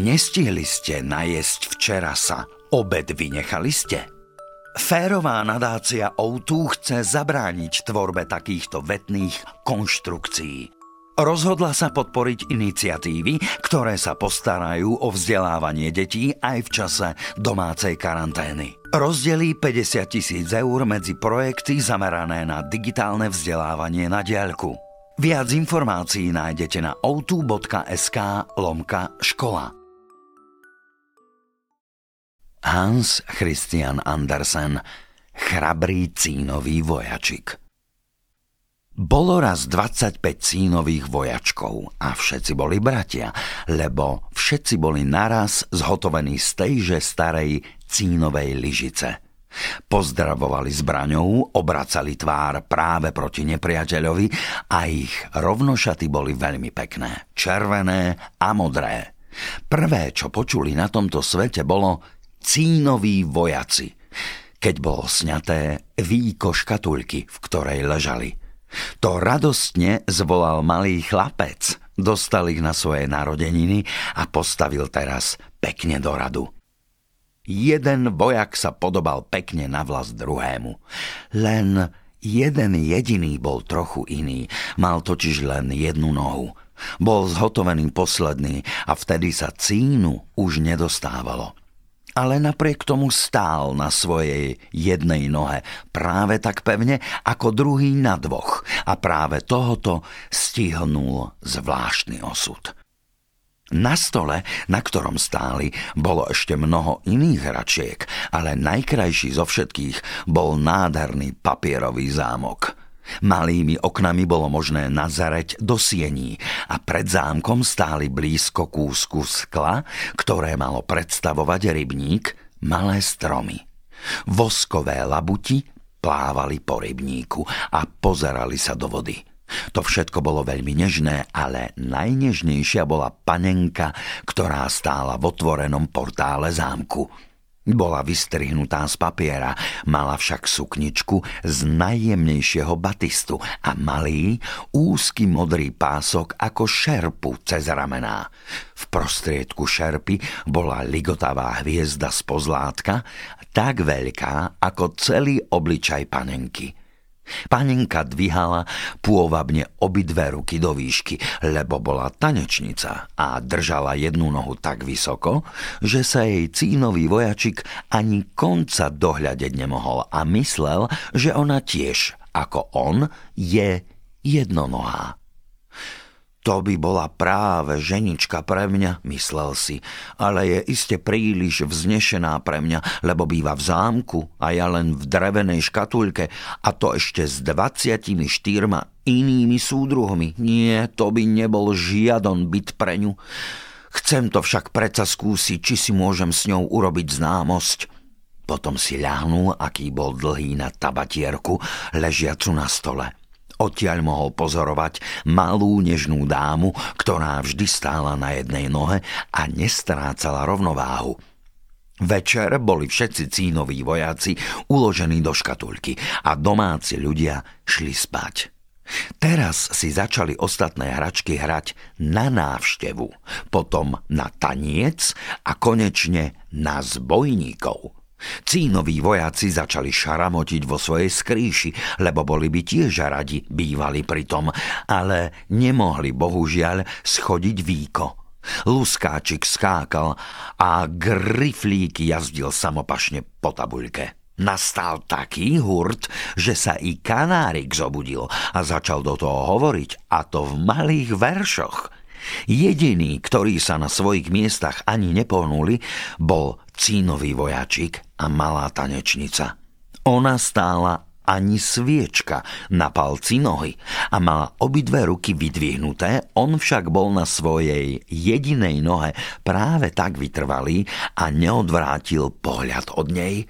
Nestihli ste najesť včera sa, obed vynechali ste? Férová nadácia O2 chce zabrániť tvorbe takýchto vetných konštrukcií. Rozhodla sa podporiť iniciatívy, ktoré sa postarajú o vzdelávanie detí aj v čase domácej karantény. Rozdelí 50 000 eur medzi projekty zamerané na digitálne vzdelávanie na diaľku. Viac informácií nájdete na o2.sk/škola. Hans Christian Andersen, chrabrý cínový vojačik. Bolo raz 25 cínových vojačkov a všetci boli bratia, lebo všetci boli naraz zhotovení z tejže starej cínovej lyžice. Pozdravovali zbraňou, obracali tvár práve proti nepriateľovi a ich rovnošaty boli veľmi pekné, červené a modré. Prvé, čo počuli na tomto svete, bolo cínoví vojaci, keď bolo sňaté víko škatuľky, v ktorej ležali. To radostne zvolal malý chlapec, dostal ich na svoje narodeniny a postavil teraz pekne do radu. Jeden vojak sa podobal pekne na vlas druhému, len jeden jediný bol trochu iný, mal totiž len jednu nohu. Bol zhotovený posledný a vtedy sa cínu už nedostávalo. Ale napriek tomu stál na svojej jednej nohe práve tak pevne ako druhý na dvoch a práve tohoto stihnul zvláštny osud. Na stole, na ktorom stáli, bolo ešte mnoho iných hračiek, ale najkrajší zo všetkých bol nádherný papierový zámok. Malými oknami bolo možné nazareť do siení a pred zámkom stáli blízko kúsku skla, ktoré malo predstavovať rybník, malé stromy. Voskové labuti plávali po rybníku a pozerali sa do vody. To všetko bolo veľmi nežné, ale najnežnejšia bola panenka, ktorá stála v otvorenom portále zámku. Bola vystrihnutá z papiera, mala však sukničku z najjemnejšieho batistu a malý, úzky modrý pások ako šerpu cez ramená. V prostriedku šerpy bola ligotavá hviezda z pozlátka, tak veľká ako celý obličaj panenky. Panenka dvíhala pôvabne obidve ruky do výšky, lebo bola tanečnica a držala jednu nohu tak vysoko, že sa jej cínový vojačik ani konca dohľadeť nemohol a myslel, že ona tiež, ako on, je jednonohá. To by bola práve ženička pre mňa, myslel si, ale je iste príliš vznešená pre mňa, lebo býva v zámku a ja len v drevenej škatuľke a to ešte s 24 inými súdruhmi. Nie, to by nebol žiadon byt pre ňu. Chcem to však predsa skúsiť, či si môžem s ňou urobiť známosť. Potom si ľahnul, aký bol dlhý na tabatierku, ležiacu na stole. Odtiaľ mohol pozorovať malú nežnú dámu, ktorá vždy stála na jednej nohe a nestrácala rovnováhu. Večer boli všetci cínoví vojaci uložení do škatuľky a domáci ľudia šli spať. Teraz si začali ostatné hračky hrať na návštevu, potom na taniec a konečne na zbojníkov. Cínoví vojaci začali šaramotiť vo svojej skrýši, lebo boli by tiež radi bývali pri tom, ale nemohli bohužiaľ schodiť víko. Luskáčik skákal a griflík jazdil samopašne po tabuľke. Nastal taký hurt, že sa i kanárik zobudil a začal do toho hovoriť, a to v malých veršoch. Jediný, ktorý sa na svojich miestach ani nepohnuli, bol cínový vojačik a malá tanečnica. Ona stála ani sviečka na palci nohy a mala obidve ruky vydvihnuté, on však bol na svojej jedinej nohe práve tak vytrvalý a neodvrátil pohľad od nej.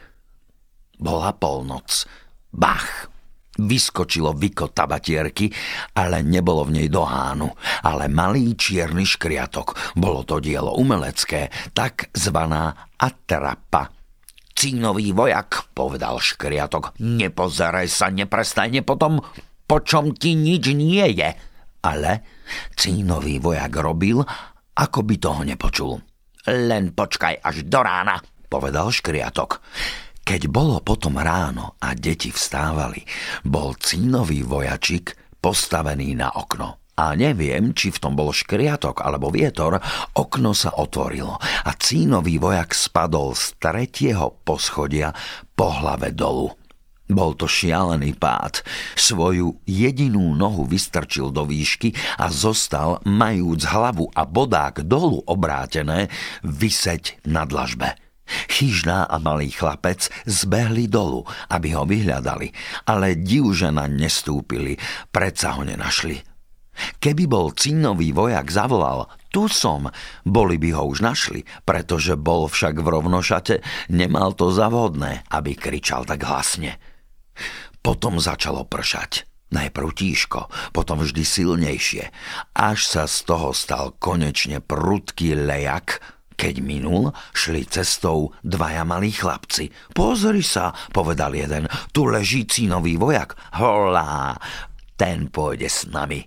Bola polnoc. Bach! Vyskočilo viko tabatierky, ale nebolo v nej dohánu, ale malý čierny škriatok. Bolo to dielo umelecké, takzvaná atrapa. Cínový vojak, povedal škriatok, nepozeraj sa, neprestajne potom, po čom ti nič nie je. Ale cínový vojak robil, ako by toho nepočul. Len počkaj až do rána, povedal škriatok. Keď bolo potom ráno a deti vstávali, bol Cínový vojačik postavený na okno. A neviem, či v tom bol škriatok alebo vietor, okno sa otvorilo a Cínový vojak spadol z 3. poschodia po hlave dolu. Bol to šialený pád. Svoju jedinú nohu vystrčil do výšky a zostal, majúc hlavu a bodák dolu obrátené, viseť na dlažbe. Chyžná a malý chlapec zbehli dolu, aby ho vyhľadali, ale dievčatá nestúpili, predsa ho nenašli. Keby bol Cínový vojak zavolal, tu som, boli by ho už našli, pretože bol však v rovnošate, nemal to za vhodné, aby kričal tak hlasne. Potom začalo pršať. Najprv tížko, potom vždy silnejšie, až sa z toho stal konečne prudký lejak. Keď minul, šli cestou 2 malí chlapci. Pozri sa, povedal jeden, tu leží Cínový vojak. Holá, ten pôjde s nami.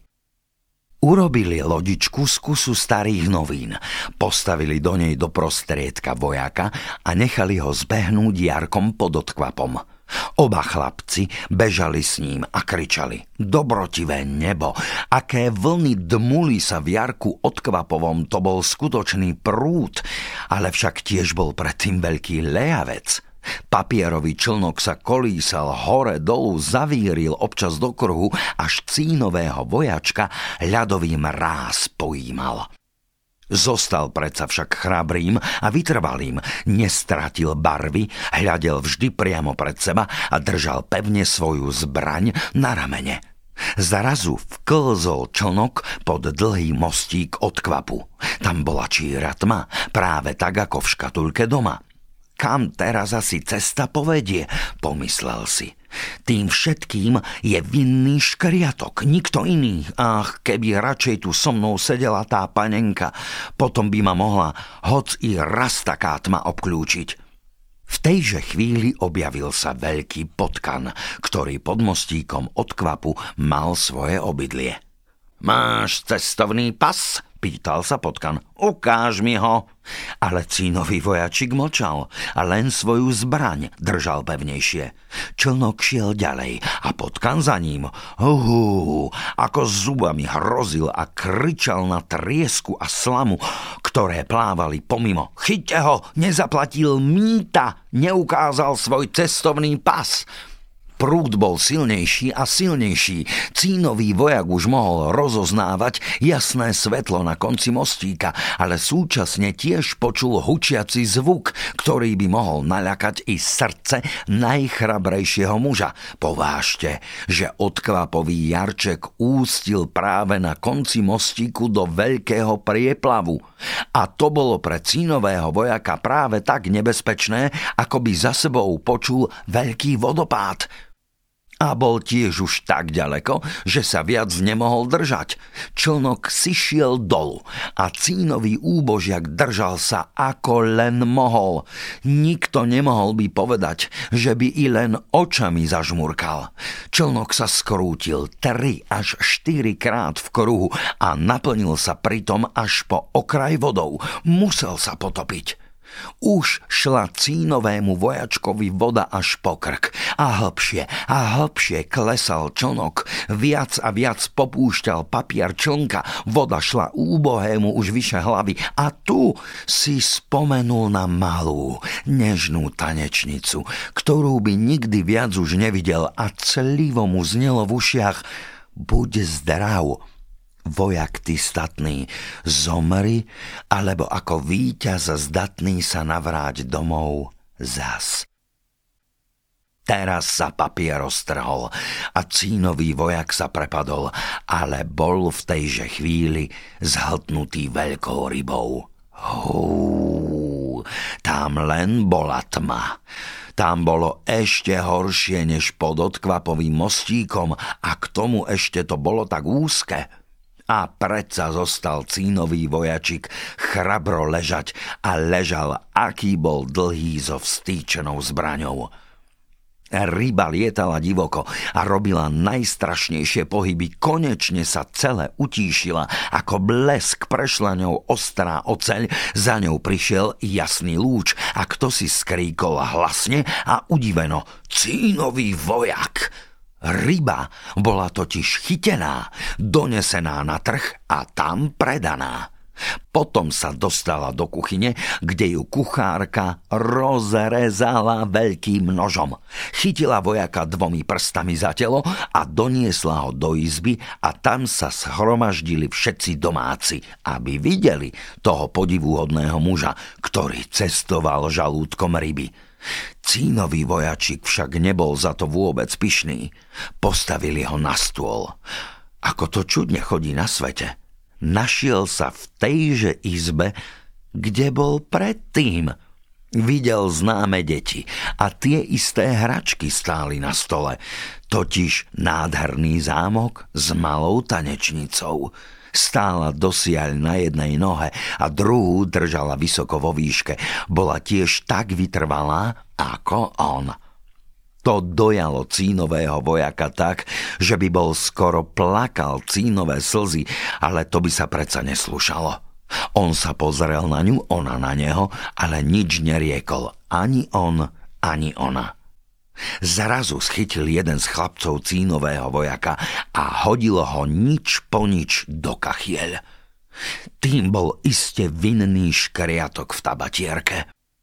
Urobili lodičku z kusu starých novín, postavili do nej do prostriedka vojaka a nechali ho zbehnúť jarkom pod odkvapom. Oba chlapci bežali s ním a kričali: Dobrotivé nebo, aké vlny dmuli sa v jarku odkvapovom, to bol skutočný prúd, ale však tiež bol predtým veľký lejavec. Papierový člnok sa kolísal hore dolu, zavíril občas do kruhu, až Cínového vojačka ľadový mráz pojímal. Zostal predsa však chrabrým a vytrvalým, nestratil barvy, hľadel vždy priamo pred seba a držal pevne svoju zbraň na ramene. Zrazu vklzol člnok pod dlhý mostík od kvapu. Tam bola číra tma, práve tak ako v škatulke doma. Kam teraz asi cesta povedie, pomyslel si. Tým všetkým je vinný škriatok, nikto iný. Ach, keby radšej tu so mnou sedela tá panenka, potom by ma mohla hoc i raz taká tma obklúčiť. V tejže chvíli objavil sa veľký potkan, ktorý pod mostíkom od kvapu mal svoje obydlie. Máš cestovný pas? Pýtal sa potkan. Ukáž mi ho. Ale Cínový vojačik mlčal a len svoju zbraň držal pevnejšie. Člnok šiel ďalej a potkan za ním. Ako zubami hrozil a kričal na triesku a slamu, ktoré plávali pomimo. Chyťte ho, nezaplatil mýta, neukázal svoj cestovný pas. Prúd bol silnejší a silnejší. Cínový vojak už mohol rozoznávať jasné svetlo na konci mostíka, ale súčasne tiež počul hučiaci zvuk, ktorý by mohol naľakať i srdce najchrabrejšieho muža. Povážte, že odkvapový jarček ústil práve na konci mostíku do veľkého prieplavu. A to bolo pre Cínového vojaka práve tak nebezpečné, ako by za sebou počul veľký vodopád. A bol tiež už tak ďaleko, že sa viac nemohol držať. Člnok si šiel dolu a Cínový úbožiak držal sa ako len mohol. Nikto nemohol by povedať, že by i len očami zažmurkal. Člnok sa skrútil 3 až 4 krát v kruhu a naplnil sa pritom až po okraj vodou. Musel sa potopiť. Už šla Cínovému vojačkovi voda až po krk a hlbšie klesal člnok, viac a viac popúšťal papier člnka, voda šla úbohému už vyše hlavy a tu si spomenul na malú, nežnú tanečnicu, ktorú by nikdy viac už nevidel a clivo mu znelo v ušiach: Buď zdrav, vojak ty statný, zomri, alebo ako víťaz zdatný sa navráť domov zas. Teraz sa papier roztrhol a Cínový vojak sa prepadol, ale bol v tejže chvíli zhltnutý veľkou rybou. Tam len bola tma. Tam bolo ešte horšie než pod odkvapovým mostíkom a k tomu ešte to bolo tak úzke. A predsa zostal Cínový vojačik chrabro ležať a ležal, aký bol dlhý so vstýčenou zbraňou. Ryba lietala divoko a robila najstrašnejšie pohyby. Konečne sa celé utíšila. Ako blesk prešla ňou ostrá oceľ. Za ňou prišiel jasný lúč a kto si skríkol hlasne a udiveno: Cínový vojak! Ryba bola totiž chytená, donesená na trh a tam predaná. Potom sa dostala do kuchyne, kde ju kuchárka rozrezala veľkým nožom. Chytila vojaka 2 prstami za telo a doniesla ho do izby a tam sa schromaždili všetci domáci, aby videli toho podivuhodného muža, ktorý cestoval žalúdkom ryby. Cínový vojačik však nebol za to vôbec pyšný. Postavili ho na stôl. Ako to čudne chodí na svete. Našiel sa v tejže izbe, kde bol predtým. Videl známe deti a tie isté hračky stáli na stole, totiž nádherný zámok s malou tanečnicou. Stála dosiaľ na jednej nohe a druhú držala vysoko vo výške. Bola tiež tak vytrvalá ako on. To dojalo Cínového vojaka tak, že by bol skoro plakal cínové slzy, ale to by sa predsa neslúšalo. On sa pozrel na ňu, ona na neho, ale nič neriekol. Ani on, ani ona. Zrazu schytil jeden z chlapcov Cínového vojaka a hodil ho nič po nič do kachieľ. Tým bol iste vinný škriatok v tabatierke.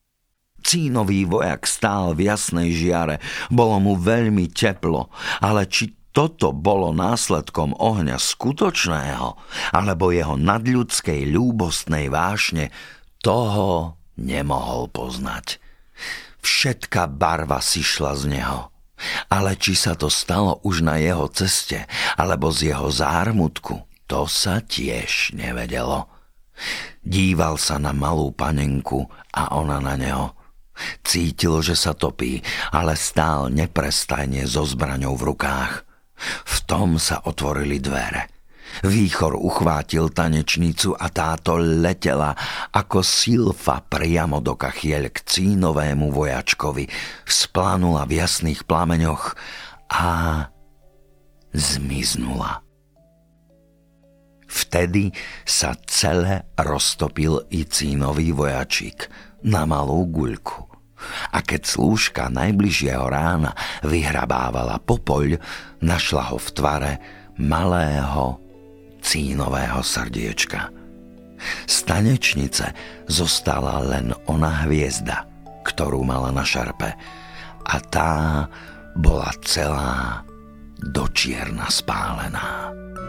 Cínový vojak stál v jasnej žiare, bolo mu veľmi teplo, ale či toto bolo následkom ohňa skutočného, alebo jeho nadľudskej ľúbostnej vášne, toho nemohol poznať. Všetká barva sišla z neho, ale či sa to stalo už na jeho ceste, alebo z jeho zármutku, to sa tiež nevedelo. Díval sa na malú panenku a ona na neho. Cítil, že sa topí, ale stál neprestajne so zbraňou v rukách. V tom sa otvorili dvere. Výchor uchvátil tanečnicu a táto letela ako silfa priamo do kachieľ k Cínovému vojačkovi. Vzplánula v jasných plameňoch a zmiznula. Vtedy sa celé roztopil i Cínový vojačik na malú guľku. A keď slúžka najbližšieho rána vyhrabávala popoľ, našla ho v tvare malého Cínového srdiečka. Z tanečnice zostala len ona hviezda, ktorú mala na šarpe, a tá bola celá do čierna spálená.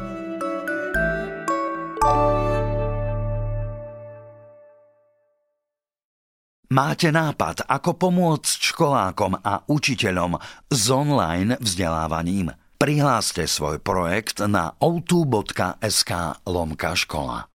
Máte nápad, ako pomôcť školákom a učiteľom s online vzdelávaním? Prihláste svoj projekt na o2.sk/škola.